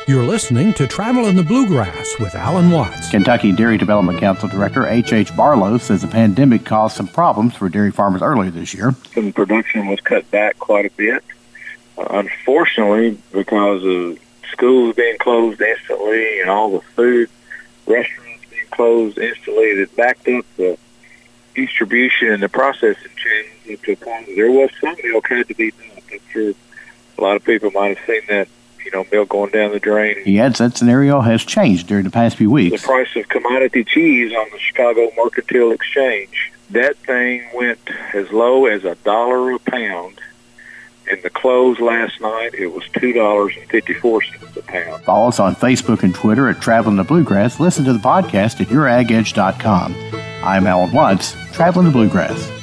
You're listening to Travel in the Bluegrass with Alan Watts. Kentucky Dairy Development Council Director H.H. Barlow says the pandemic caused some problems for dairy farmers earlier this year. Some production was cut back quite a bit. Unfortunately, because of schools being closed instantly and all the food restaurants being closed instantly, it backed up the distribution and the processing chains to a point that there was some milk had to be done. I'm sure a lot of people might have seen that, milk going down the drain. He adds that scenario has changed during the past few weeks. The price of commodity cheese on the Chicago Mercantile Exchange, that thing went as low as $1 a pound. In the close last night, it was $2.54 a pound. Follow us on Facebook and Twitter at Traveling the Bluegrass. Listen to the podcast at YourAgEdge.com. I'm Alan Watts, Traveling the Bluegrass.